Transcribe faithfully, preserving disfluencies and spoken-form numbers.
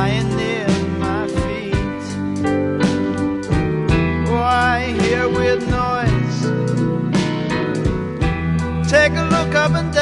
lying near my feet. Oh, I hear weird noise. Take a look up and down.